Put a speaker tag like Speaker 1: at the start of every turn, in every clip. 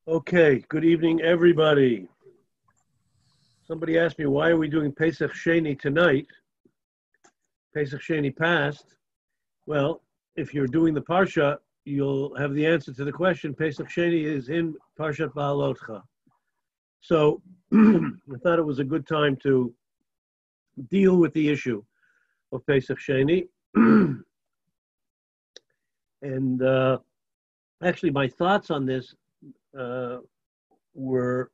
Speaker 1: Okay, good evening, everybody. Somebody asked me, why are we doing Pesach Sheni tonight? Pesach Sheni passed. Well, if you're doing the Parsha, you'll have the answer to the question. Pesach Sheni is in Parshat Ba'alotcha. So I thought it was a good time to deal with the issue of Pesach Sheni. And actually, my thoughts on this were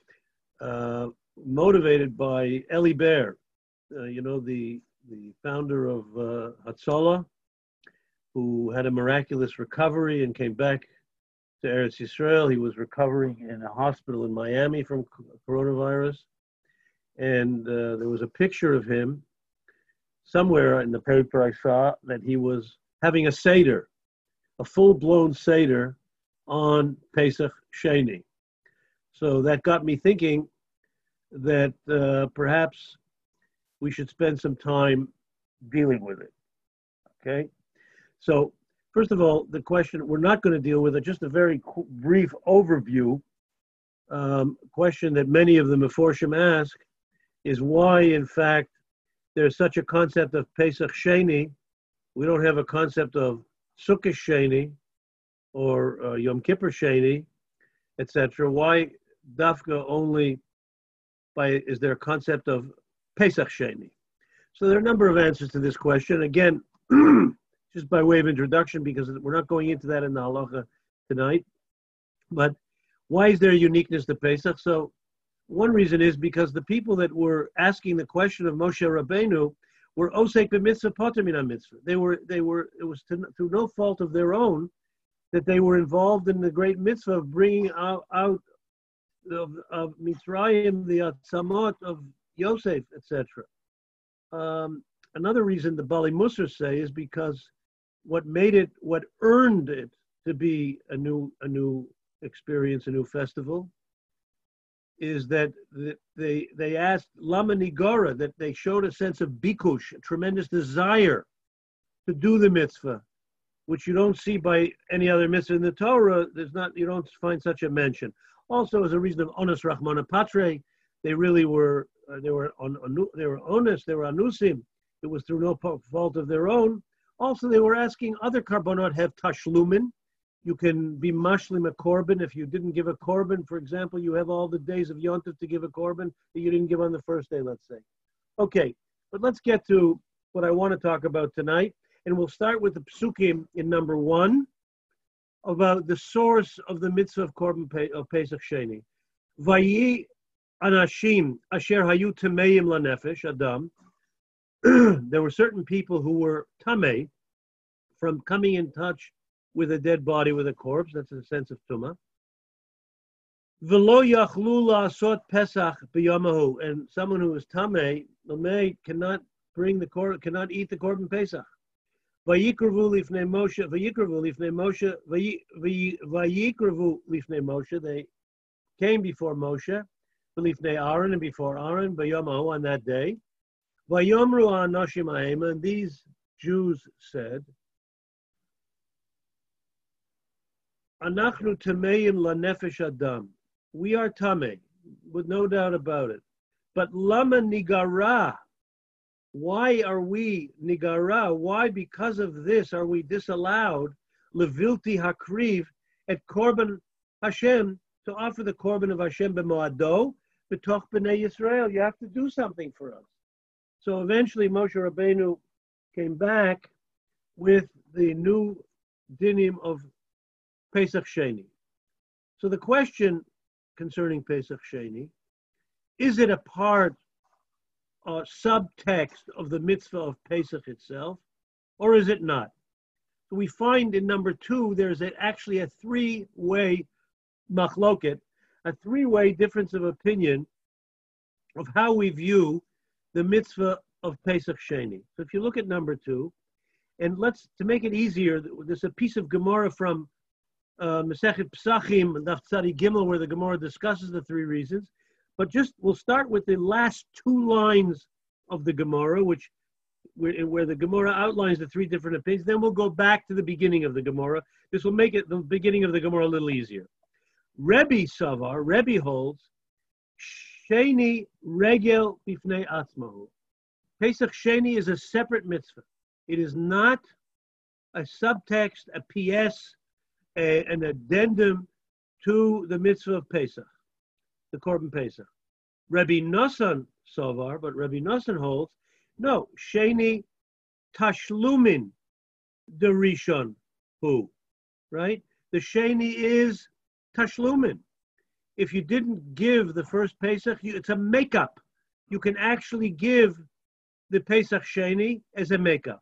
Speaker 1: motivated by Eli Bear, the founder of Hatzalah, who had a miraculous recovery and came back to Eretz Yisrael. He was recovering in a hospital in Miami from coronavirus. And there was a picture of him somewhere in the paper I saw that he was having a Seder, a full-blown Seder on Pesach Sheni. So that got me thinking that perhaps we should spend some time dealing with it, okay? So first of all, the question we're not going to deal with, just a very brief overview. Question that many of the Meforshim ask is why, in fact, there's such a concept of Pesach Sheni. We don't have a concept of Sukkot Sheni or Yom Kippur Sheni, etc. Why Dafka only is there a concept of Pesach Sheni? So there are a number of answers to this question. Again, just by way of introduction, because we're not going into that in the halacha tonight. But why is there a uniqueness to Pesach? So one reason is because the people that were asking the question of Moshe Rabbeinu were osek b'mitzvah poter min mitzvah. It was through no fault of their own that they were involved in the great mitzvah of bringing out of Mitzrayim the atzamot of Yosef, etc. Another reason the Bali Musar say is because what earned it to be a new experience, a new festival, is that they asked Lama Nigara, that they showed a sense of bikush, a tremendous desire to do the mitzvah, which you don't see by any other mitzvah in the Torah. You don't find such a mention. Also, as a reason of onus Rahmana Patre, they really were honest, they were anusim. It was through no fault of their own. Also, they were asking other karbonot have tashlumin. You can be mashlim a korban. If you didn't give a korban, for example, you have all the days of Yontif to give a korban that you didn't give on the first day, let's say. Okay, but let's get to what I want to talk about tonight. And we'll start with the psukim in number 1 about the source of the mitzvah of korban of Pesach Sheni. Vayi anashim asher hayu tameim lanefesh adam. There were certain people who were tamei from coming in touch with a dead body, with a corpse. That's a sense of tumah. V'lo yachlu la'asot pesach b'yamahu, and someone who is tamei cannot cannot eat the korban pesach. Vayikrevu lifnei Moshe. They came before Moshe, lifnei Aaron, and before Aaron, b'yamahu, on that day. Vayomru ha'anashim ha'ema, and these Jews said, Anachnu tameim lanefesh adam. We are tamei, with no doubt about it. But lama nigara. Why are we nigara? Why, because of this, are we disallowed levilti hakriv at korban Hashem, to offer the korban of Hashem b'moado b'toch b'nei Yisrael? You have to do something for us. So eventually Moshe Rabbeinu came back with the new dinim of Pesach Sheni. So the question concerning Pesach Sheni, is it a part or subtext of the mitzvah of Pesach itself, or is it not? So we find in number 2, there's actually a 3-way machloket, a 3-way difference of opinion of how we view the mitzvah of Pesach Sheni. So if you look at number 2, and to make it easier, there's a piece of Gemara from Masechet Pesachim, Daf Tzadi Gimel, where the Gemara discusses the 3 reasons. But we'll start with the last 2 lines of the Gemara, where the Gemara outlines the 3 different opinions. Then we'll go back to the beginning of the Gemara. This will make the beginning of the Gemara a little easier. Rebbe Savar, Rebbe holds, Sheni Regel Bifnei Atzmahu. Pesach Sheni is a separate mitzvah. It is not a subtext, a PS, an addendum to the mitzvah of Pesach, the Korban Pesach. Rabbi Nosson Sovar, but Rabbi Nosson holds, no, Sheni Tashlumin the Rishon Hu, right? The Sheni is Tashlumin. If you didn't give the first Pesach, it's a makeup. You can actually give the Pesach Sheni as a makeup.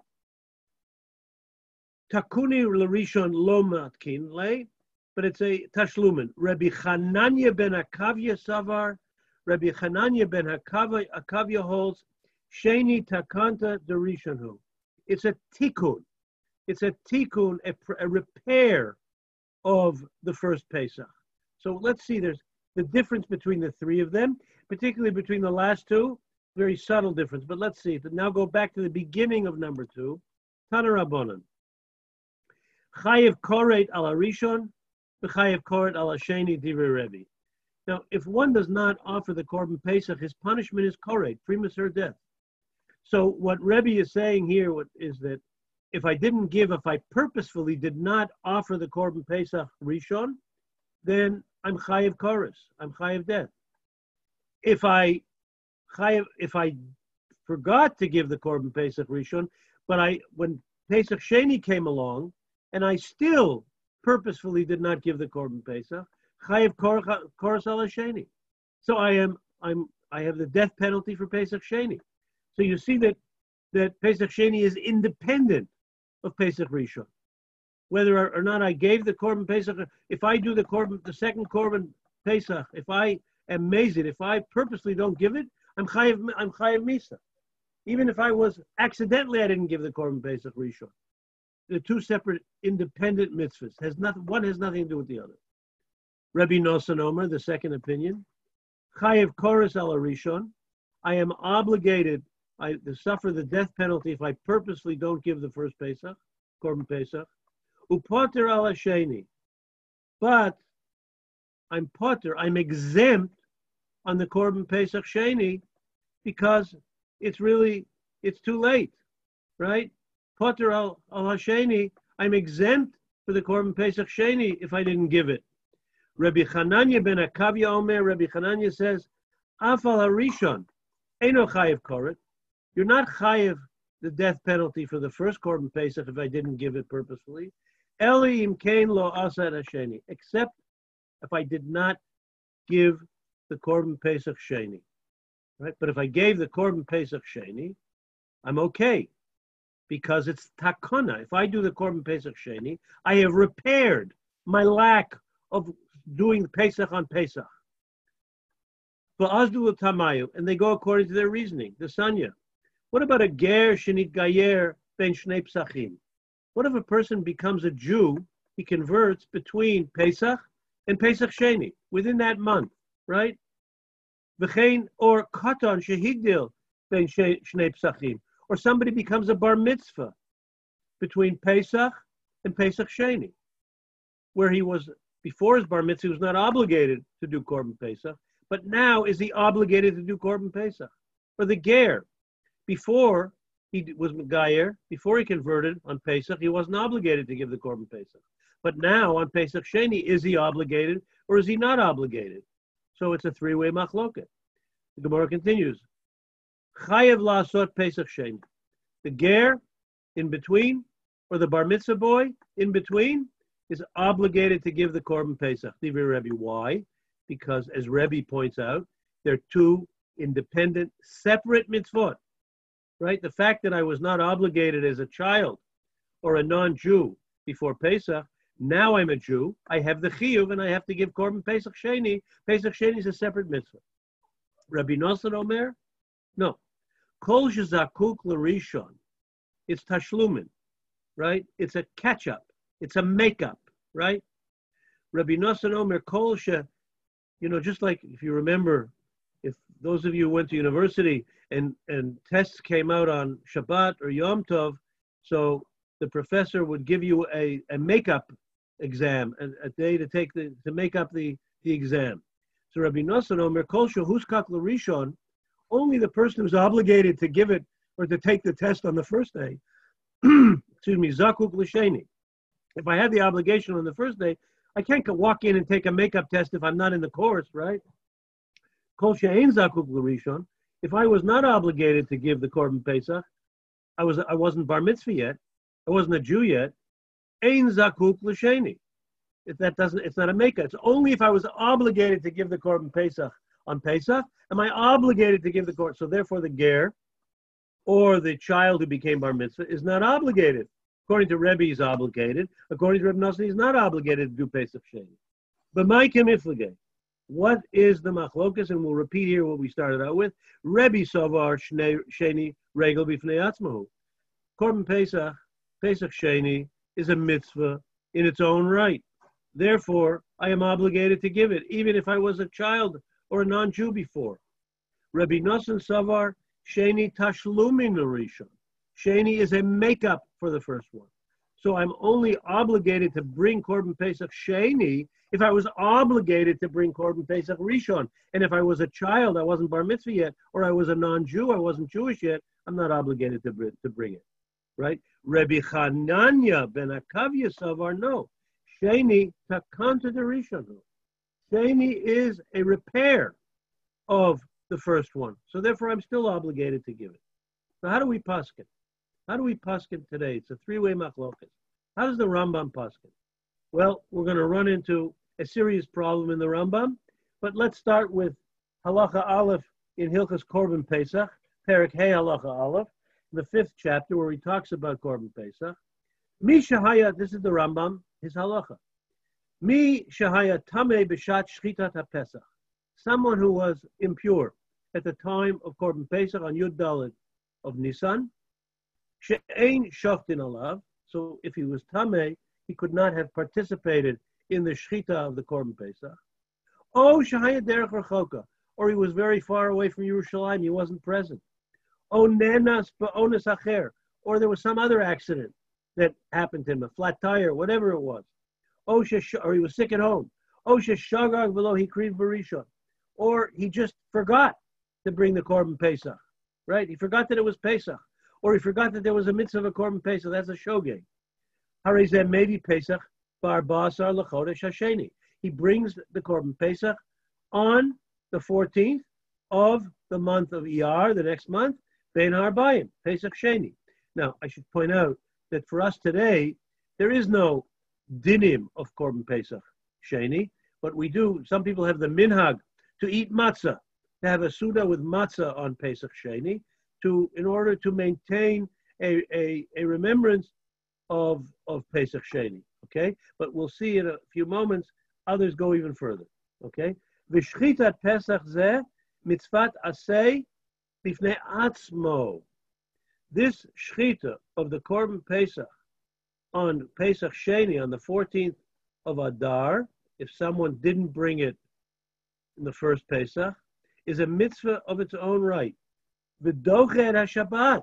Speaker 1: Takuni l'Rishon lo matkin le, but it's a Tashlumin. Rabbi Chananya ben Akavya Savar, Rabbi Chananya ben Akavya holds, Sheni Takanta the Rishon Hu. It's a tikkun. It's a tikkun, a repair of the first Pesach. So let's see, there's the difference between the three of them, particularly between the last two, very subtle difference. But let's see. Now go back to the beginning of number 2. Tana Rabbanan. Chayev koret ala rishon, v'chayev koret ala sheni divrei Rebbe. Now, if one does not offer the Korban Pesach, his punishment is koret, premature death. So what Rebbe is saying here is that if I purposefully did not offer the Korban Pesach Rishon, then I'm chayev koros, I'm chayev death. If I forgot to give the Korban Pesach Rishon, but when Pesach Sheni came along, and I still purposefully did not give the Korban Pesach, chayev koros ala Sheni. So I have the death penalty for Pesach Sheni. So you see that Pesach Sheni is independent of Pesach Rishon. Whether or not I gave the Korban Pesach, if I do the second Korban Pesach, if I am mazed, if I purposely don't give it, I'm chayev misa. Even if I was accidentally, I didn't give the Korban Pesach Rishon. They're two separate, independent mitzvahs. One has nothing to do with the other. Rabbi Nosson Omer, the second opinion, chayev koros ala Rishon. I am obligated to suffer the death penalty if I purposely don't give the first Pesach, Korban Pesach. Upoter ala Sheni. But I'm exempt on the Korban Pesach Sheni because it's too late, right? Poter al Sheni, I'm exempt for the Korban Pesach Sheni if I didn't give it. Rabbi Chananya ben Akavya Omer, Rabbi Chananya says, Afal HaRishon, Eino chayev koret. You're not chayev the death penalty for the first Korban Pesach if I didn't give it purposefully. Eli im kain lo asad hasheni, except if I did not give the Korban Pesach Sheni, right? But if I gave the Korban Pesach Sheni, I'm okay, because it's takana. If I do the Korban Pesach Sheni, I have repaired my lack of doing Pesach on Pesach. V'azdu l'tamayu, and they go according to their reasoning. The Sanya. What about a ger shenit gayer ben shnei psachim? What if a person becomes a Jew, he converts between Pesach and Pesach Sheni, within that month, right? V'chein, or katan shehigdil ben shnei psachim, or somebody becomes a bar mitzvah between Pesach and Pesach Sheni, where he was, before his bar mitzvah, he was not obligated to do Korban Pesach, but now is he obligated to do Korban Pesach? Or the ger, before he was Megayer, before he converted on Pesach, he wasn't obligated to give the Korban Pesach. But now on Pesach Sheni, is he obligated or is he not obligated? So it's a three-way machloket. The Gemara continues. Chayev la'asot Pesach Sheni. The ger in between, or the bar mitzvah boy in between, is obligated to give the Korban Pesach. Divrei Rebbe. Why? Because, as Rebbe points out, they're two independent, separate mitzvot. Right? The fact that I was not obligated as a child or a non-Jew before Pesach, now I'm a Jew, I have the chiyuv and I have to give Korban Pesach Sheni. Pesach Sheni is a separate mitzvah. Rabbi Nosson Omer? No. Kol shezakuk l'rishon. It's tashlumin, right? It's a catch-up. It's a makeup, right? Rabbi Nosson Omer, kol she, just like if you remember, if those of you who went to university and tests came out on Shabbat or Yom Tov, so the professor would give you a makeup exam, a day to make up the the exam. So Rabbi Nosson Omer Kol Shehuskak L'Rishon, only the person who's obligated to give it or to take the test on the first day, excuse me, Zakuk L'Sheni. If I had the obligation on the first day, I can't walk in and take a makeup test if I'm not in the course, right? Kol She'ein Zakuk L'Rishon. If I was not obligated to give the Korban Pesach, I wasn't bar mitzvah yet, I wasn't a Jew yet. Ein Zakuk L'Sheni. If that doesn't, it's not a makeup. It's only if I was obligated to give the Korban Pesach on Pesach, am I obligated to give the Korban? So therefore, the ger or the child who became bar mitzvah is not obligated. According to Rebbe, he's obligated. According to Rebbe Nosson, he's not obligated to do Pesach Sheni. But my kemiflige, what is the machlokas? And we'll repeat here what we started out with. Rebbe Savar Sheni Regel B'fnei Atzmahu. Korban Pesach, Pesach Sheni is a mitzvah in its own right. Therefore, I am obligated to give it, even if I was a child or a non-Jew before. Rabbi Nosson Savar Sheni Tashlumin Rishon. Sheni is a makeup for the first one. So I'm only obligated to bring Korban Pesach Sheni if I was obligated to bring Korban Pesach Rishon. And if I was a child, I wasn't bar mitzvah yet, or I was a non-Jew, I wasn't Jewish yet, I'm not obligated to bring it, right? Rabbi Chananya ben Akavya Savar, no. Sheni takanta de Rishon. Sheni is a repair of the first one. So therefore, I'm still obligated to give it. So how do we paskin? How do we paskin today? It's a three-way machlokas. How does the Rambam paskin? Well, we're going to run into a serious problem in the Rambam, but let's start with Halacha Aleph in Hilchas Korban Pesach, Perek Hey Halacha Aleph, the 5th chapter where he talks about Korban Pesach. Mi shahaya, this is the Rambam, his halacha. Mi shahaya tameh b'shat shchitat haPesach. Someone who was impure at the time of Korban Pesach on Yud Daled of Nisan. She'ein shoftin alav. So if he was tameh, he could not have participated in the shchita of the Korban Pesach. Oh shahaya derech rechoka. Or he was very far away from Yerushalayim, he wasn't present. Oh nenas ba'ones acher. Or there was some other accident that happened to him, a flat tire, whatever it was. Or he was sick at home. Or he just forgot to bring the Korban Pesach, right? He forgot that it was Pesach. Or he forgot that there was a mitzvah of a Korban Pesach. That's a shogeg. Maybe Pesach bar basar l'chodesh hasheni. He brings the Korban Pesach on the 14th of the month of Iyar, the next month, Bein Harbayim, Pesach Sheni. Now, I should point out that for us today, there is no dinim of Korban Pesach Sheni, but we do, some people have the minhag to eat matzah, to have a Suda with matzah on Pesach Sheni, in order to maintain a remembrance of Pesach Sheni, okay? But we'll see in a few moments, others go even further, okay? V'shchitat Pesach zeh mitzvat aseh b'fnei atzmo. This shchita of the Korban Pesach on Pesach Sheni, on the 14th of Adar, if someone didn't bring it in the first Pesach, is a mitzvah of its own right. V'dochet HaShabbat.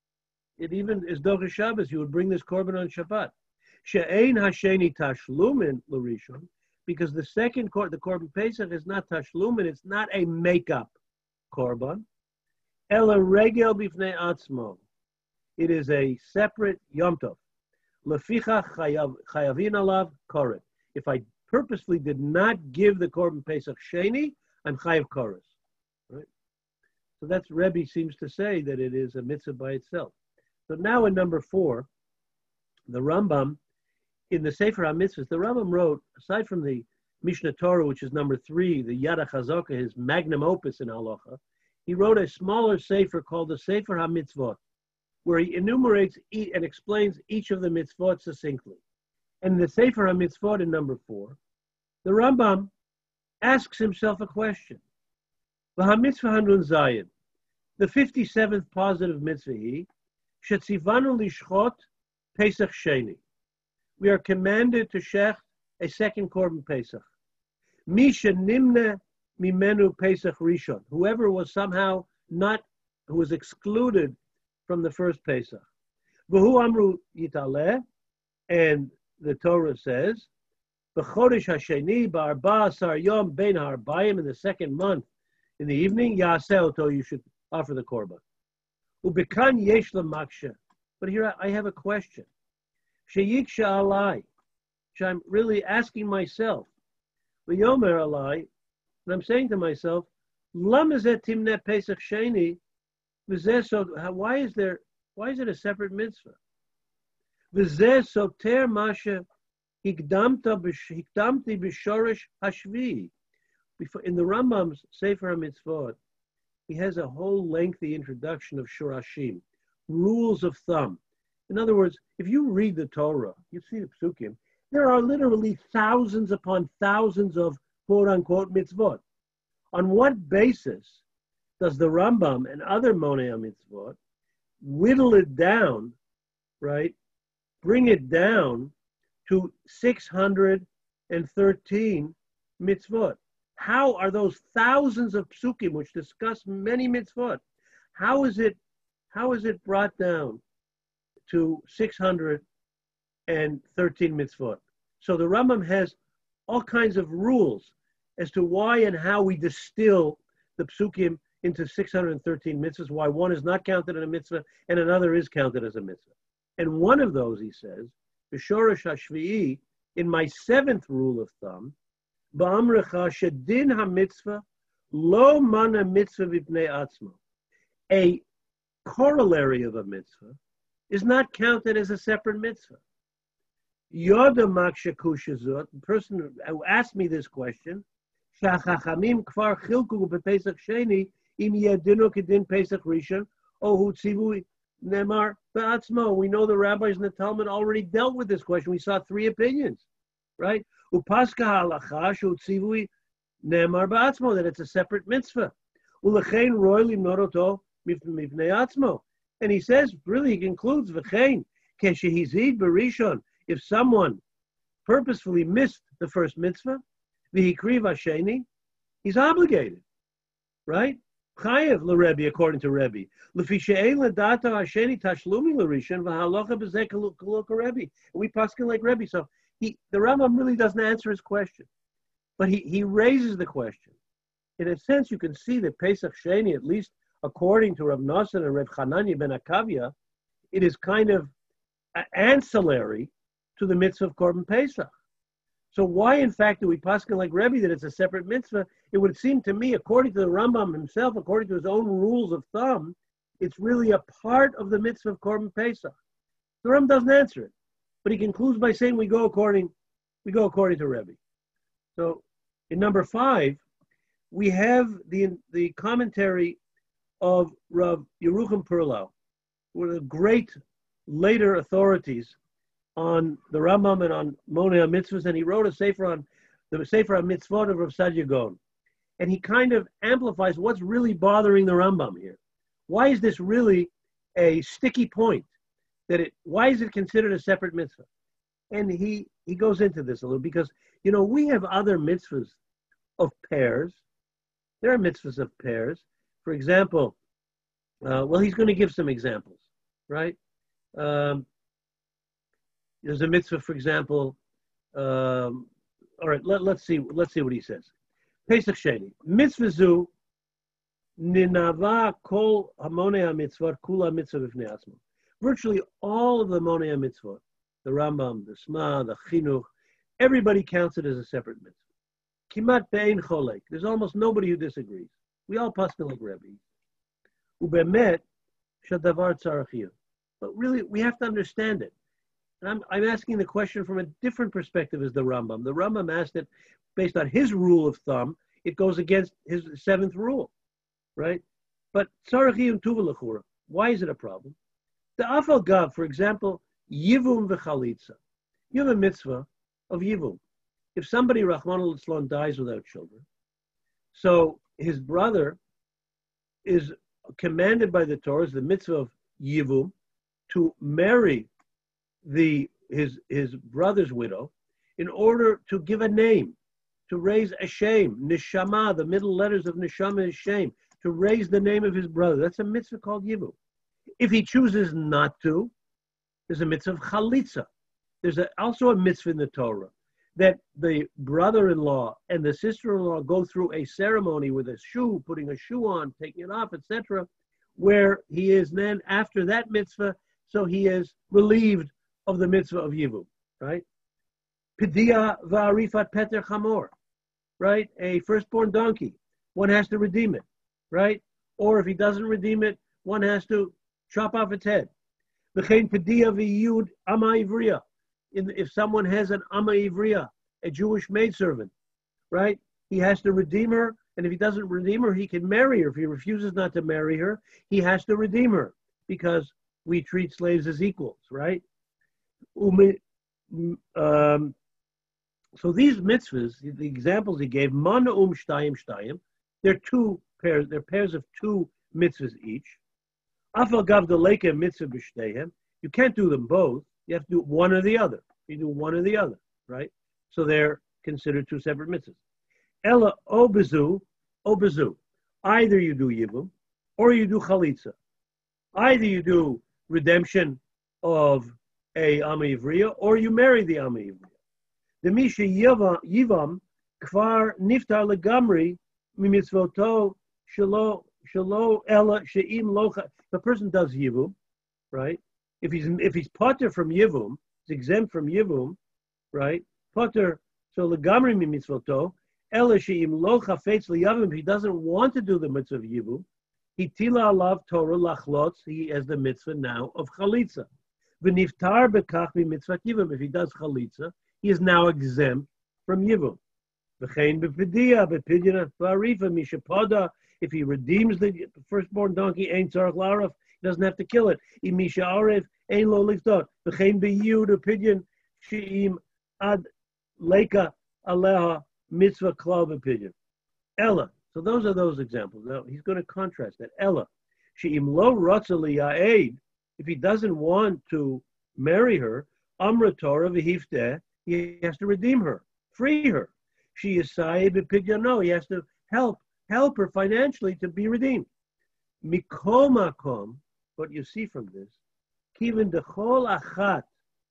Speaker 1: It even is Doche Shabbos. You would bring this Korban on Shabbat. She'ein HaSheni Tashlumin L'Rishon, because the second the Korban Pesach is not Tashlumin, it's not a makeup Korban. Ela Regel B'fnei Atzmo. It is a separate Yom Tov. Leficha chayavin alav koret. If I purposely did not give the Korban Pesach Sheni, I'm chayav koros. Right? So that's Rebbe seems to say that it is a mitzvah by itself. So now in number 4, the Rambam, in the Sefer HaMitzvahs, the Rambam wrote, aside from the Mishnah Torah, which is number 3, the Yad HaChazaka, his magnum opus in Halacha, he wrote a smaller Sefer called the Sefer HaMitzvot, where he enumerates and explains each of the mitzvot succinctly. And in the Sefer HaMitzvot in number 4, the Rambam asks himself a question. V'hamitzvah hanun zayin, the 57th positive mitzvah he, shetzivanu lishchot Pesach Sheni. We are commanded to shech a second Korban Pesach. Mi shenimne mimenu Pesach Rishon. Whoever was somehow who was excluded from the first Pesach. V'hu amru yitaleh, and the Torah says, B'chodesh hasheni ba'arba asar yom bein ha'arbayim, in the second month, in the evening, yaseh oto, you should offer the korban. Ubekan yesh lamaksha. But here I have a question. Sheyiksha alai, which I'm really asking myself. V'yomer alai, and I'm saying to myself, Lama zeh timneh pesach sheni, v'zeh so, why is it a separate mitzvah? V'zeh soter masha hikdamti b'shorish hashvi. In the Rambam's Sefer HaMitzvot, he has a whole lengthy introduction of shorashim, rules of thumb. In other words, if you read the Torah, you see the psukim, there are literally thousands upon thousands of quote-unquote mitzvot. On what basis does the Rambam and other Monei HaMitzvot whittle it down, right, bring it down to 613 mitzvot? How are those thousands of psukim which discuss many mitzvot, how is it brought down to 613 mitzvot? So the Rambam has all kinds of rules as to why and how we distill the psukim into 613 mitzvahs, why one is not counted as a mitzvah and another is counted as a mitzvah. And one of those, he says, B'shorosh hashvi'i, in my seventh rule of thumb, Ba'amrecha shedin ha-mitzvah lo mana mitzvah v'pnei atzmo. A corollary of a mitzvah is not counted as a separate mitzvah. Yoda makshakushazot, the person who asked me this question, shachachamim kvar chilku b'pesach sheni im yedinu kedin pesach rishon ohu tzivu nemar ba'atzmo. We know the rabbis in the Talmud already dealt with this question. We saw three opinions, right? Upaska halacha shu tzivu nemar ba'atzmo, that it's a separate mitzvah. Ulechein roy limnot oto mipnei atzmo. And he says, really, he concludes, v'chein keshehizid b'rishon, if someone purposefully missed the first mitzvah, v'hikriv hasheni, he's obligated, right? Chayev l'Rebbe, according to Rebbe. L'fi she'ein l'data hasheni tashlumi l'rishon v'halacha b'zeh k'lo k'Rebbe. We paskin like Rebbe. So the Rambam really doesn't answer his question, but he raises the question. In a sense, you can see that Pesach Sheni, at least according to Rav Nosson and Rav Chananya ben Akavia, it is kind of ancillary to the mitzvah of Korban Pesach. So why, in fact, do we paskin like Rebbe that it's a separate mitzvah? It would seem to me, according to the Rambam himself, according to his own rules of thumb, it's really a part of the mitzvah of Korban Pesach. The Rambam doesn't answer it, but he concludes by saying we go according to Rebbe. So in number 5, we have the commentary of Rav Yerucham Perlau, one of the great later authorities on the Rambam and on Monei HaMitzvahs, and he wrote a sefer on the Sefer HaMitzvot of Rav Saadia Gaon. And he kind of amplifies what's really bothering the Rambam here. Why is this really a sticky point? Why is it considered a separate mitzvah? And he goes into this a little, because, we have other mitzvahs of pairs. There are mitzvahs of pairs. For example, he's going to give some examples, right? There's a mitzvah, for example. All right, let's see what he says. Pesach Sheni, mitzvah zu ninava kol hamonei hamitzvot kula mitzvah b'fnei atzmo. Virtually all of the monei hamitzvot, the Rambam, the Shema, the Chinuch, everybody counts it as a separate mitzvah. Kimat be'ein cholek. There's almost nobody who disagrees. We all paskin like Rebbe. Ubemet shadavar tzarachiyah. But really, we have to understand it. And I'm asking the question from a different perspective as the Rambam. The Rambam asked it based on his rule of thumb. It goes against his 7th rule, right? But tzarachiyah tuva l'chura. Why is it a problem? The afal gav, for example, yivum v'chalitza. You have a mitzvah of yivum. If somebody, Rachmana litzlan, dies without children, so his brother is commanded by the Torah, the mitzvah of yivum, to marry his brother's widow in order to give a name, to raise a shame, neshama, the middle letters of neshama is shame, to raise the name of his brother. That's a mitzvah called yivum. If he chooses not to, there's a mitzvah of chalitza. There's also a mitzvah in the Torah that the brother-in-law and the sister-in-law go through a ceremony with a shoe, putting a shoe on, taking it off, etc., where he is then, after that mitzvah, so he is relieved of the mitzvah of Yibum, right? Pidia va'arifat peter chamor, right? A firstborn donkey, one has to redeem it, right? Or if he doesn't redeem it, one has to chop off its head. V'chein pidia v'yud ama ivriya. If someone has an ama ivriya, a Jewish maidservant, right? He has to redeem her, and if he doesn't redeem her, he can marry her. If he refuses not to marry her, he has to redeem her, because we treat slaves as equals, right? So these mitzvahs, the examples he gave, mana shtayim shtayim, they're two pairs, they're pairs of two mitzvahs each. Afal gav deleka mitzvah b'shteihem. You can't do them both. You have to do one or the other. You do one or the other, right? So they're considered two separate mitzvahs. Ella obezu. Either you do yibum or you do chalitza. Either you do redemption of a Ama Ivriya or you marry the Ama Ivriya. The Misha Yivam Kvar Niftar Legamri Mimitzvoto Shalo Ella She'im Locha. The person does Yivum, right? If he's potter from Yivum, he's exempt from Yivum, right? Potter, so Legamri Mimitzvoto, Ella She'im Locha Fates Liyavim, if he doesn't want to do the mitzvah of Yivum, he tila alav Torah lachlotz, he has the mitzvah now of chalitza. V'niftar bekach mitzvah yivum. If he does chalitza, he is now exempt from yivum. V'chein b'pidiyah b'pidyon v'arifa mishapada. If he redeems the firstborn donkey, ein tzarich la'araf, he doesn't have to kill it. Im misha aref ein lo liftot. V'chein b'yud b'pidyon she'im ad leka aleha mitzvah klal b'pidyon. Ella. So those are those examples. Now he's going to contrast that. Ella, she'im lo ratza liya'ed, if he doesn't want to marry her, amra Torah v'hifteh, he has to redeem her, free her. She is sayed b'pidyano, he has to help her financially to be redeemed. Mikol makom, what you see from this, kiven dechol achat,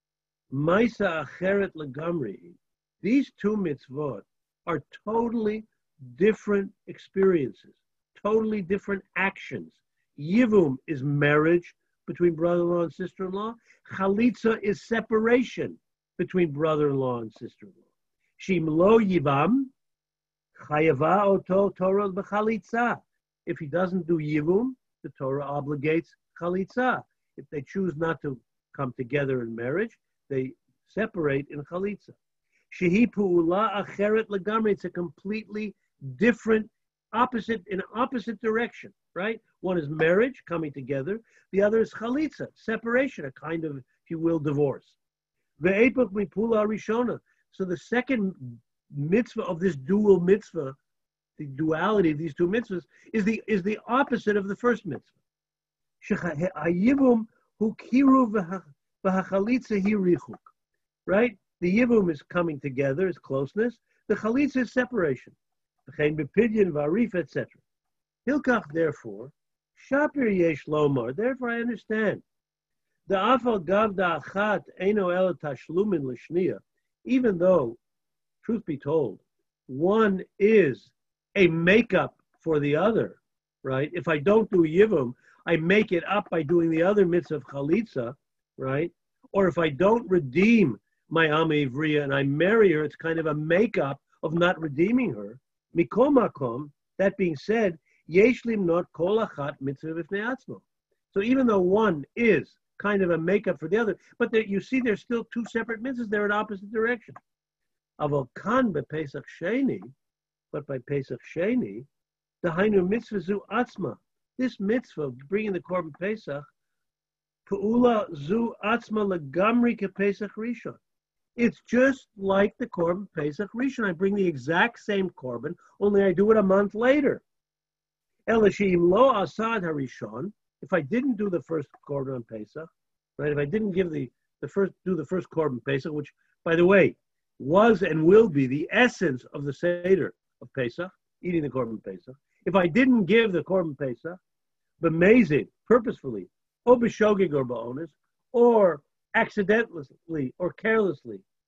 Speaker 1: maisa acheret legamri. These two mitzvot are totally different experiences, totally different actions. Yivum is marriage between brother-in-law and sister-in-law. Chalitza is separation between brother-in-law and sister-in-law. Shim lo yivam, chayava oto Torah b'chalitza. If he doesn't do yivum, the Torah obligates chalitza. If they choose not to come together in marriage, they separate in chalitza. Shehi pu'ula acheret legamri. It's a completely different, in opposite direction, right? One is marriage, coming together. The other is chalitza, separation, a kind of, if you will, divorce. Ve'epach mipula rishona. So the second mitzvah of this dual mitzvah, the duality of these two mitzvahs, is the opposite of the first mitzvah. Hayibum hu kiru v'hachalitza hi richuk, right? The yibum is coming together, is closeness. The chalitza is separation. Etc. Hilkach, therefore, Shapir Yesh Lomar. Therefore, I understand. The Afal Gav Da'achat Eino El Tashlumin Lishniya. Even though, truth be told, one is a makeup for the other, right? If I don't do Yivum, I make it up by doing the other mitzvah of Chalitza, right? Or if I don't redeem my Ama Ivriya and I marry her, it's kind of a makeup of not redeeming her. Mikol makom, that being said, yeshlim not kol achat mitzvah b'fnei atzmo. So even though one is kind of a makeup for the other, but there, you see there's still two separate mitzvahs, they're in opposite directions. Aval kan b'pesach sheni, but by Pesach sheni, the hainu mitzvah zu atzma. This mitzvah of bringing the korban Pesach, pu'ula zu atzma legamri ke Pesach rishon. It's just like the Korban Pesach Rishon. I bring the exact same Korban, only I do it a month later. Elashim lo asad harishon. If I didn't do the first Korban on Pesach, right? If I didn't give the first Korban Pesach, which, by the way, was and will be the essence of the Seder of Pesach, eating the Korban Pesach. If I didn't give the Korban Pesach, b'mezid, purposefully, or b'shogeg or ba'onis, or accidentally or carelessly,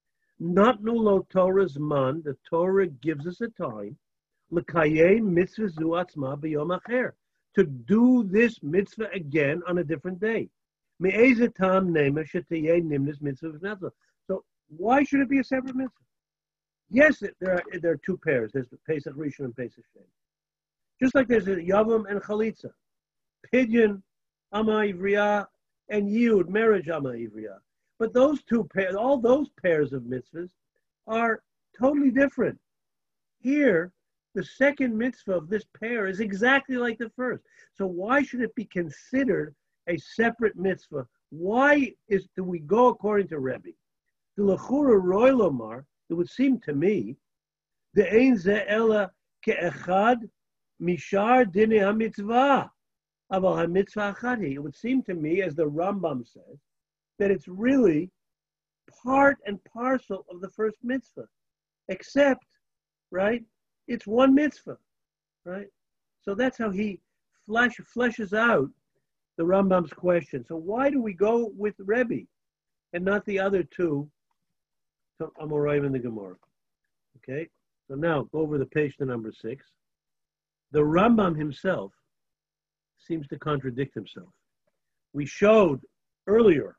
Speaker 1: Not nulo Torah's man. The Torah gives us a time. L'kayem mitzvah zu atzma b'yom acher. To do this mitzvah again on a different day. Me'ezeh tam nema shetayeh nimnis mitzvah v'nazah. So why should it be a separate mitzvah? Yes, there are two pairs. There's the Pesach Rishon and Pesach Sheni. Just like there's a Yavam and Chalitza. Pidyon, Ama Ivriya, and Yud, marriage Ama Ivriya. But those two pairs, all those pairs of mitzvahs are totally different. Here, the second mitzvah of this pair is exactly like the first. So why should it be considered a separate mitzvah? Why do we go according to Rebbe? The Lechura Roy Lomar, it would seem to me, the Ein Ze Ela Ke'echad Mishar Dine HaMitzvah. Aval HaMitzvah Achadi. It would seem to me, as the Rambam says, that it's really part and parcel of the first mitzvah, except, right, it's one mitzvah, right? So that's how he fleshes out the Rambam's question. So why do we go with Rebbe and not the other two, Amoraim and the Gemara? Okay, so now go over the page to number 6. The Rambam himself seems to contradict himself. We showed earlier,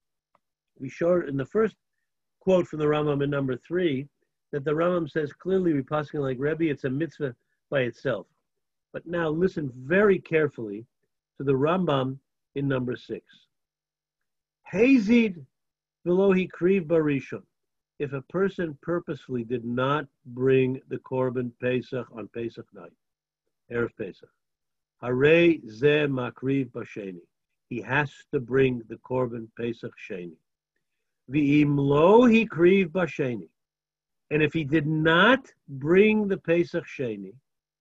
Speaker 1: in the first quote from the Rambam in number 3, that the Rambam says clearly, we passing like Rebbe, it's a mitzvah by itself. But now listen very carefully to the Rambam in number 6. Hazid v'lo hikriv barishon. If a person purposefully did not bring the Korban Pesach on Pesach night, Erev Pesach, Harei ze makriv b'sheni. He has to bring the Korban Pesach Sheni. V'im lo hikriv b'sheni. And if he did not bring the Pesach Sheni,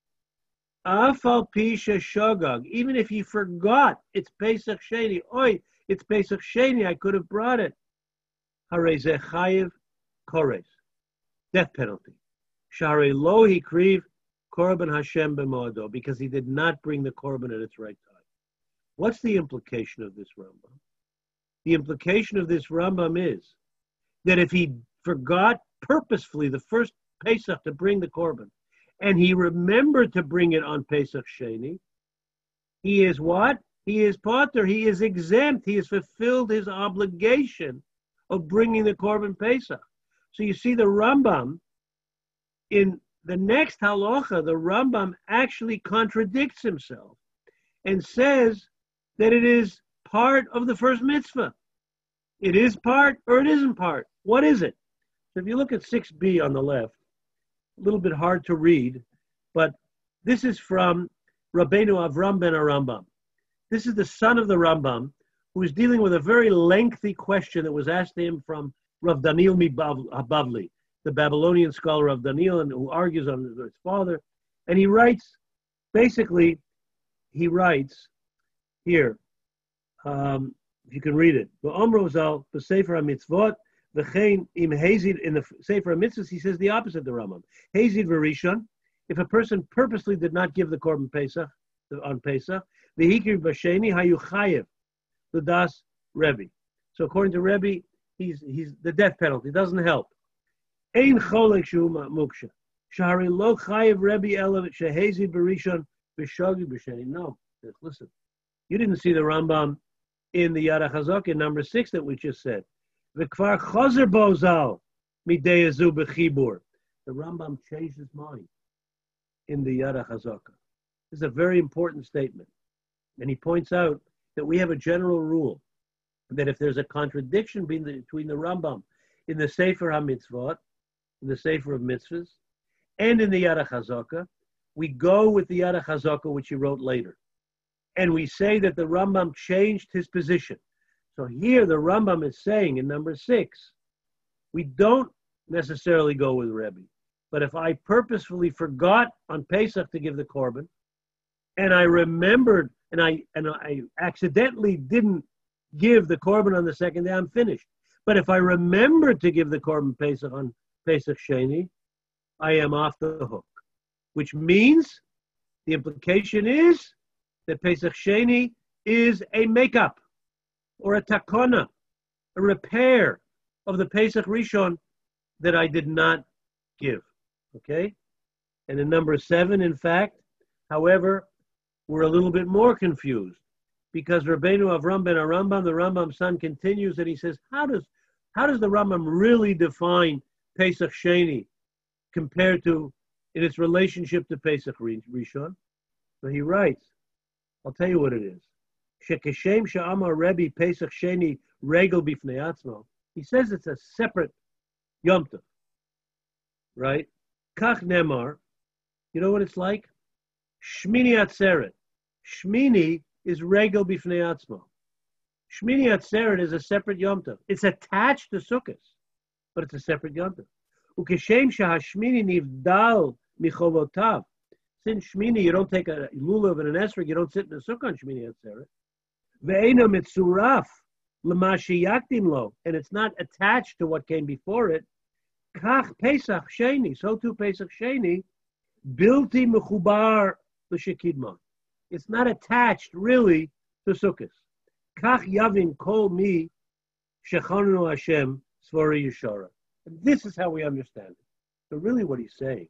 Speaker 1: Afal Pisha Shogag, even if he forgot it's Pesach Sheni, it's Pesach Sheni, I could have brought it. Harei ze chayiv kores, death penalty. Shari lo hikriv korban Hashem b'moado, because he did not bring the korban at its right time. What's the implication of this Rambam? The implication of this Rambam is that if he forgot purposefully the first Pesach to bring the korban, and he remembered to bring it on Pesach Sheni, he is what? He is pater, he is exempt, he has fulfilled his obligation of bringing the korban Pesach. So you see the Rambam, in the next halacha, the Rambam actually contradicts himself and says that it is part of the first mitzvah. It is part or it isn't part. What is it? So if you look at 6b on the left, a little bit hard to read, but this is from Rabbeinu Avram ben Arambam. This is the son of the Rambam, who is dealing with a very lengthy question that was asked to him from Rav Daniel Bavli, the Babylonian scholar of Daniel, and who argues on his father. And he writes, basically, here, if you can read it, the Sefer HaMitzvot, in the Sefer HaMitzvot, he says the opposite of the Rambam. Hazid v'rishon, if a person purposely did not give the Korban Pesach on Pesach, v'hikriv b'sheni hayu chayev, the das Rebbe. So according to Rebbe, he's the death penalty. It doesn't help. Ein cholek shu muksha. Shari lo chayev Rebbe elav shehazid b'rishon v'shagi b'sheni. No, listen. You didn't see the Rambam in the Yad HaChazak in number 6 that we just said. V'kvar chazer bozal midei azu b'chibur. The Rambam changed his mind in the Yad HaChazak. This is a very important statement. And he points out that we have a general rule that if there's a contradiction between the Rambam in the Sefer HaMitzvot, in the Sefer of Mitzvahs, and in the Yad HaChazak, we go with the Yad HaChazak, which he wrote later. And we say that the Rambam changed his position. So here the Rambam is saying in number 6, we don't necessarily go with Rebbe. But if I purposefully forgot on Pesach to give the Korban, and I remembered, and I accidentally didn't give the Korban on the second day, I'm finished. But if I remembered to give the Korban Pesach on Pesach Sheni, I am off the hook. Which means, the implication is that Pesach Sheni is a makeup, or a takona, a repair of the Pesach Rishon that I did not give. Okay? And in number 7, in fact, however, we're a little bit more confused because Rabbeinu Avram ben Arambam, the Rambam's son, continues and he says, how does the Rambam really define Pesach Sheni compared to in its relationship to Pesach Rishon? So he writes, I'll tell you what it is. Shekeshem she'amar Rebbe Pesach Sheni regel bifnei atzmo. He says it's a separate Yom Tov, right? Kach nemar. You know what it's like? Shmini Atzeret. Shmini is regel bifnei atzmo. Shmini Atzeret is a separate Yom Tov. It's attached to Sukkot, but it's a separate Yom Tov. Ukeshem shehashmini nivdal michovotav. Since Shmini, you don't take a lulav and an esrog, you don't sit in a sukkah on Shmini Atzeret. Ve'ena mitzuraf l'mashi yakdim lo, and it's not attached to what came before it. Kach Pesach Sheni, so too Pesach Sheni, bilti mechubar l'shekidma. It's not attached really to Sukkot. Kach yavin kol mi shechanu Hashem svori yeshara. This is how we understand it. So really what he's saying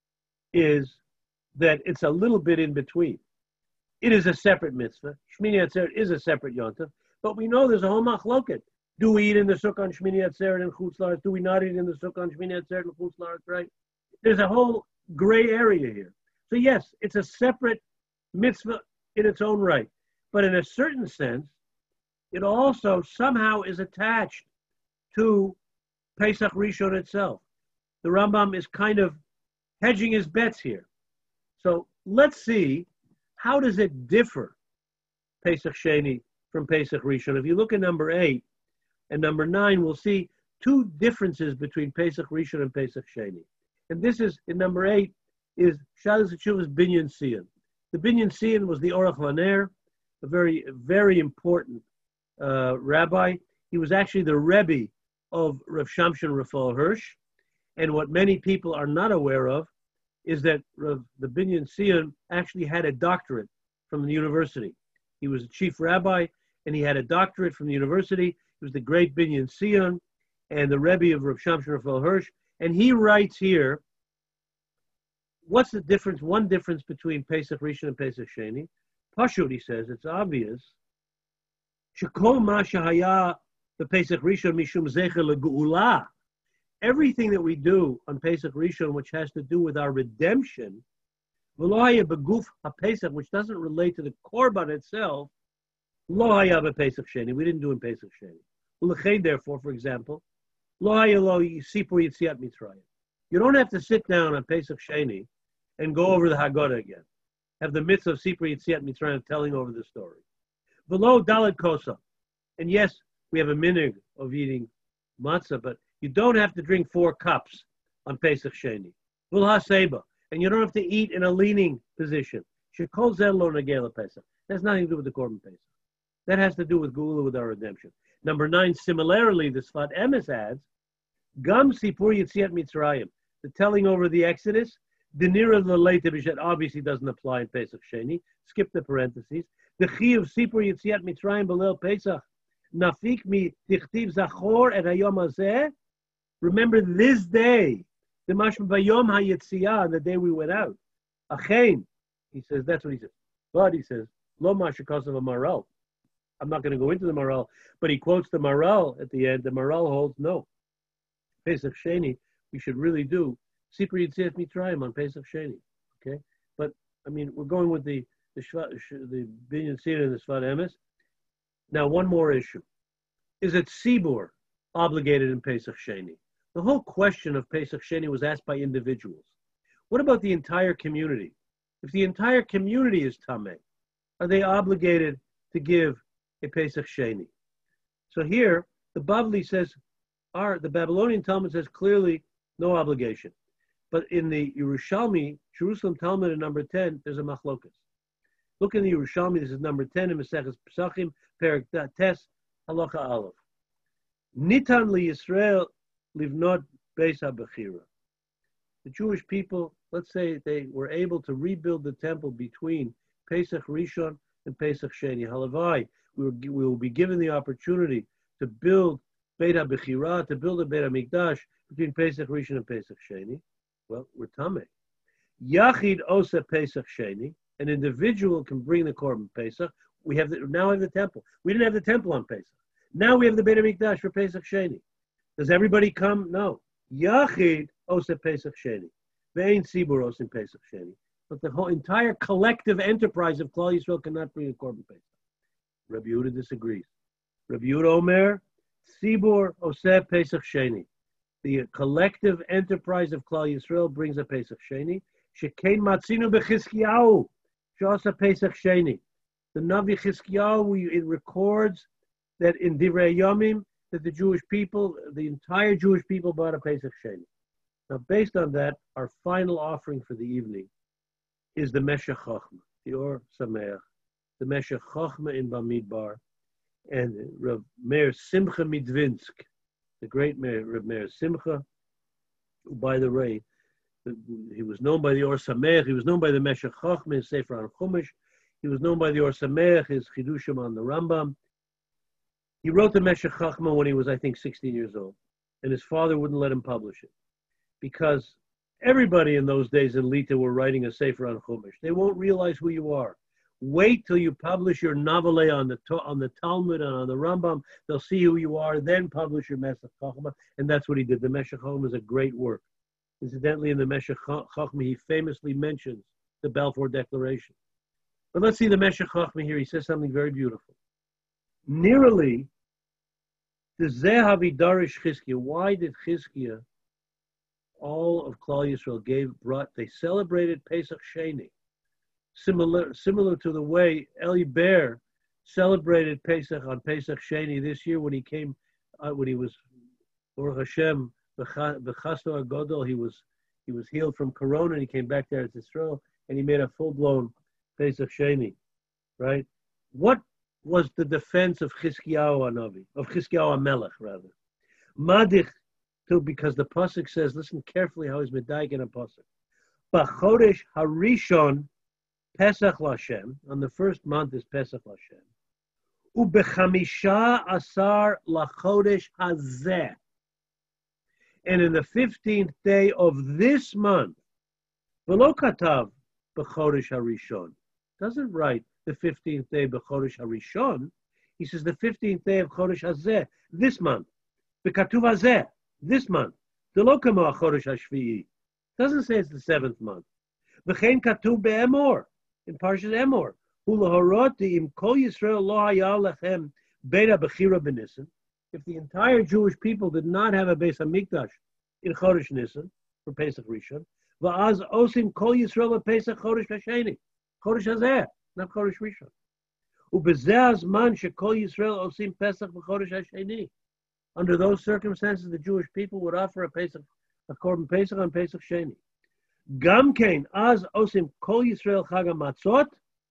Speaker 1: is that it's a little bit in between. It is a separate mitzvah. Shmini Atzeret is a separate Yom Tov, but we know there's a whole machloket. Do we eat in the sukkah on Shmini Atzeret and Chutz La'aretz? Do we not eat in the sukkah on Shmini Atzeret and Chutz La'aretz, right? There's a whole gray area here. So yes, it's a separate mitzvah in its own right, but in a certain sense, it also somehow is attached to Pesach Rishon itself. The Rambam is kind of hedging his bets here. So let's see, how does it differ, Pesach Sheni from Pesach Rishon? If you look at number 8 and number 9, we'll see two differences between Pesach Rishon and Pesach Sheni. And this is, in number 8, is Shalas Teshuvah's Binyan Siyan. The Binyan Siyan was the Orach Laner, a very, very important rabbi. He was actually the Rebbe of Rav Shamshon Raphael Hirsch. And what many people are not aware of is that the Binyan Siyan actually had a doctorate from the university. He was a chief rabbi, and he had a doctorate from the university. He was the great Binyan Siyan and the Rebbe of Rav Shamshon Raphael Hirsch. And he writes here, what's the difference, one difference between Pesach Rishon and Pesach Sheni? Pashut, he says, it's obvious. Shekol ma shehaya the Pesach Rishon mishum zecher legeula. Everything that we do on Pesach Rishon, which has to do with our redemption, v'lo haya beguf haPesach, which doesn't relate to the korban itself, lo haya bePesach Sheni. We didn't do in Pesach Sheni. U'lechein, therefore, for example, lo haya lo sipur yitziat Mitzrayim. You don't have to sit down on Pesach Sheni and go over the Haggadah again. Have the mitzvah of Sipur Yitziat Mitzrayim telling over the story. Below Dalet Kosa. And yes, we have a minhag of eating matzah, but you don't have to drink 4 cups on Pesach Sheni. Vul HaSeba. And you don't have to eat in a leaning position. Shekol Zel Lo Negela Pesach. That has nothing to do with the Korban Pesach. That has to do with Geula, with our redemption. Number 9, similarly, the Sfat Emes adds, Gam Sipur Yitziat Mitzrayim. The telling over the Exodus, the Nira L'Leita B'Shet obviously doesn't apply in Pesach Sheni. Skip the parentheses. The Chi of Sipur Yitziat Mitzrayim B'Leil Pesach. Nafik mi Tichtiv Zachor et Hayom Hazeh. Remember this day. The Mashma Bayom HaYitziyah, the day we went out. Achein. He says, that's what he says. But he says, Lo Mashakos of a Maral. I'm not going to go into the Maral, but he quotes the Maral at the end. The Maral holds no. Pesach Sheni, we should really do Sipur Yitziat Mitzrayim on Pesach Sheni, okay? But I mean, we're going with the Binyan Siyan and the Sfat Emes. Now, one more issue: is it Sibur obligated in Pesach Sheni? The whole question of Pesach Sheni was asked by individuals. What about the entire community? If the entire community is Tameh, are they obligated to give a Pesach Sheni? So here, the Bavli says, the Babylonian Talmud says clearly no obligation. But in the Yerushalmi, Jerusalem Talmud in number 10, there's a machlokas. Look in the Yerushalmi, this is number 10 in Maseches Pesachim, Perek Tes, Halacha Aleph. Nitan li Yisrael livnot beis habechira. The Jewish people, let's say they were able to rebuild the temple between Pesach Rishon and Pesach Sheni. Halavai, we will be given the opportunity to build Beit HaBechira, to build a Beit HaMikdash between Pesach Rishon and Pesach Sheni. Well, we're Tameh. Yachid Osa Pesach Sheni, an individual can bring the Korban Pesach. We have now have the temple. We didn't have the temple on Pesach. Now we have the Beit HaMikdash for Pesach Sheni. Does everybody come? No. Yachid Osa Pesach Sheni. Ve'ein Tzibur Osa Pesach Sheni. But the whole entire collective enterprise of Klal Yisrael cannot bring a Korban Pesach. Rabbi Yehuda disagrees. Rabbi Yehuda Omer, Tzibur Osa Pesach Sheni. The collective enterprise of Klal Yisrael brings a Pesach Sheni. Shekein Matzinu BeChizkiyahu Shasa Pesach Sheni. The Navi Chizkiyahu, it records that in Divrei Yomim, that the Jewish people, the entire Jewish people bought a Pesach Sheni. Now, based on that, our final offering for the evening is the Meshech Chochmah, the Or Sameach, the Meshech Chochmah in Bamidbar, and Rav Meir Simcha Midvinsk, the great Rav Meir Simcha, who, by the way, he was known by the Or Sameach, he was known by the Meshech Chochmah, his Sefer on Chumash, he was known by the Or Sameach, his Chidushim on the Rambam. He wrote the Meshech Chochmah when he was, I think, 16 years old, and his father wouldn't let him publish it, because everybody in those days in Lita were writing a Sefer on Chumash. They won't realize who you are. Wait till you publish your Navaleh on the Talmud and on the Rambam. They'll see who you are, then publish your Meshech Chochmah, and that's what he did. The Meshech Chochmah is a great work. Incidentally, in the Meshech Chochmah, he famously mentions the Balfour Declaration. But let's see the Meshech Chochmah here. He says something very beautiful. Nearly, the Zehavi Darish Chizkiah. Why did Chizkiah, all of Klal Yisrael they celebrated Pesach Sheni, similar to the way Eli Ber celebrated Pesach on Pesach Sheni this year when he came, when he was, Baruch Hashem, B'chasto HaGodol, he was healed from Corona and he came back to Eretz Yisrael and he made a full-blown Pesach Sheni, right? What was the defense of Chizkiyahu HaNavi, of Chizkiyahu HaMelech, rather? Madich, because the pasuk says, listen carefully how he's medayik in a pasuk. B'chodesh harishon Pesach Lashem, on the first month is Pesach Lashem. Ubechamisha asar lachodesh hazeh, and in the 15th day of this month, v'lo katav b'chodesh harishon, doesn't write the 15th day b'chodesh harishon. He says the 15th day of chodesh hazeh, this month. B'katuv hazeh, this month. D'lo kamo chodesh hashvi'i, doesn't say it's the 7th month. V'chein katuv be'emor, in Parshas Emor, hu lahoroti im kol Yisrael lo haya lechem Beit HaBechira b'Nisan. If the entire Jewish people did not have a Beis HaMikdash in Chodesh Nisan for Pesach Rishon, va'az osim kol Yisrael Pesach Chodesh Hasheni, Chodesh Hazeh, not Chodesh Rishon. U'bezeh hazman shekol Yisrael osim Pesach v'Chodesh Hasheni. Under those circumstances, the Jewish people would offer a Korban Pesach on Pesach Sheni. Gam kein az osim kol Yisrael Chag HaMatzot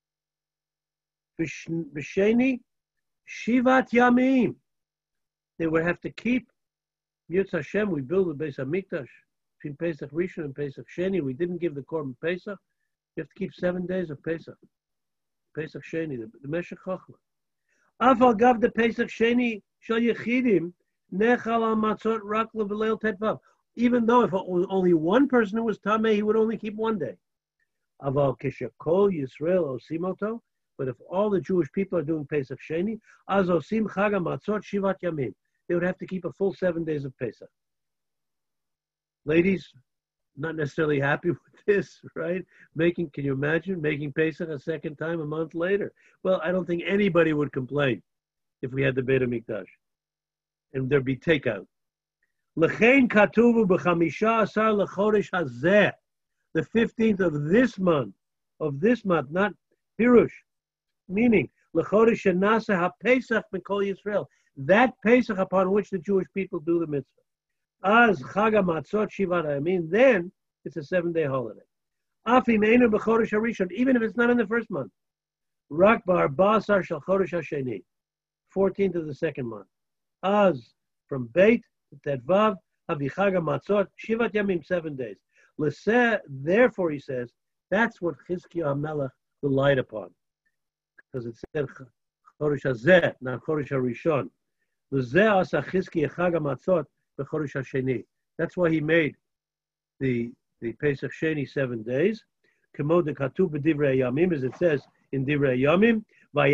Speaker 1: b'Sheni Shivat Yamim. They would have to keep Yitz Hashem. We build the Beis HaMikdash between Pesach Rishon and Pesach Sheni. We didn't give the Korban Pesach. You have to keep 7 days of Pesach. Pesach Sheni, the Meshech Chochmah. Afal gav the Pesach Sheni shel Yechidim nechal al matzot rak le'v'leil tetvav. Even though if only one person who was Tameh, he would only keep 1 day. Aval kishakol Yisrael osimoto. But if all the Jewish people are doing Pesach Sheni, az osim chag hamatzot shivat yamim. They would have to keep a full 7 days of Pesach. Ladies, not necessarily happy with this, right? Can you imagine making Pesach a second time a month later? Well, I don't think anybody would complain if we had the Beit HaMikdash and there'd be takeout. L'chein katuvu b'chamisha asar l'chodesh hazeh, the 15th of this month, not Pirush, meaning l'chodesh shenasa ha-Pesach mikol Yisrael, that Pesach upon which the Jewish people do the mitzvah. Az chag hamatzot shivat hayamim, then it's a 7-day holiday. Afim einu b'chodesh harishon, even if it's not in the first month. Rak ba'arba'asar shel chodesh hasheni, 14th of the second month. Az, from Beit to Tedvav, havichag hamatzot shivat yamim, 7 days. L'seh, therefore, he says, that's what Chizkiyahu HaMelech relied upon, because it said chodesh hazeh, not chodesh harishon. That's why he made the Pesach Sheni 7 days. As it says in Divrei Yamim,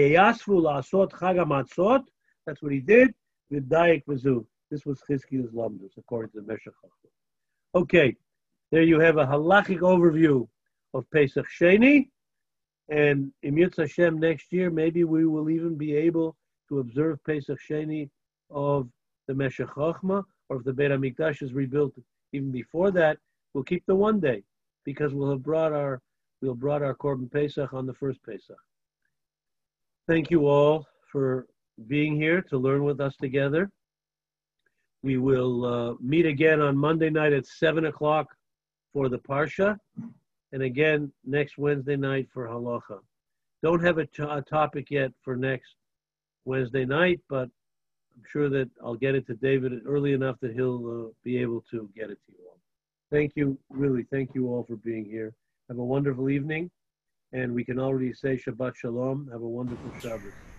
Speaker 1: that's what he did. This was Chizkiya's Lamdus, according to the Meshech Chochmah. Okay, there you have a halachic overview of Pesach Sheni. And in Yitz Hashem next year, maybe we will even be able to observe Pesach Sheni of the Meshech Chochmah, or if the Beit HaMikdash is rebuilt even before that, we'll keep the 1 day because we'll brought our Korban Pesach on the first Pesach. Thank you all for being here to learn with us together. We will meet again on Monday night at 7 o'clock for the Parsha, and again next Wednesday night for Halacha. Don't have a topic yet for next Wednesday night, but I'm sure that I'll get it to David early enough that he'll be able to get it to you all. Thank you, really, thank you all for being here. Have a wonderful evening, and we can already say Shabbat Shalom. Have a wonderful Shabbos.